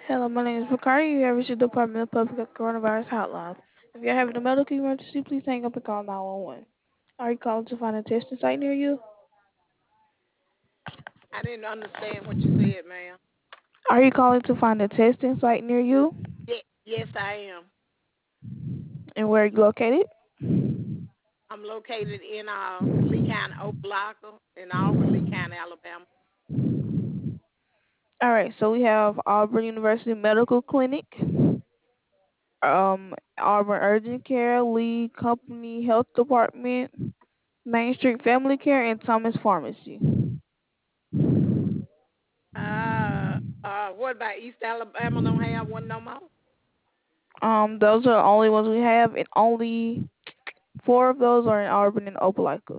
Hello, my name is Bakari. You have reached the Department of Public Health Coronavirus Hotline. If you're having a medical emergency, please hang up and call 911. Are you calling to find a testing site near you? I didn't understand what you said, ma'am. Are you calling to find a testing site near you? Yes, I am. And where are you located? I'm located in Lee County, Opelika, in Auburn, Lee County, Alabama. All right, so we have Auburn University Medical Clinic, Auburn Urgent Care, Lee Company Health Department, Main Street Family Care, and Thomas Pharmacy. What about East Alabama? Don't have one no more. Those are the only ones we have, and only four of those are in Auburn and Opelika.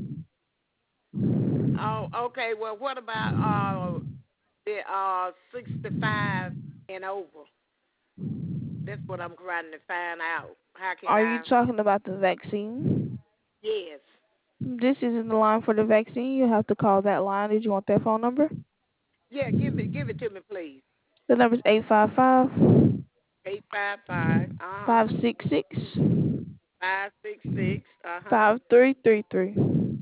Oh, okay. Well, what about the 65 and over? That's what I'm trying to find out. How can Are you I? talking about the vaccine? Yes. This isn't the line for the vaccine. You have to call that line. Did you want that phone number? Yeah. Give it to me, please. The number is 855 855 566 566 5333.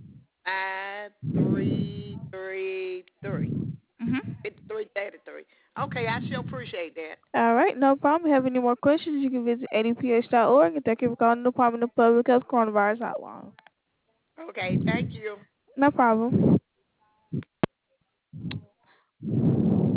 5333. Mm-hmm. 5333. Okay, I sure appreciate that. All right, no problem. Have any more questions? You can visit adph.org and thank you for calling the Department of Public Health Coronavirus Hotline. Okay, thank you. No problem.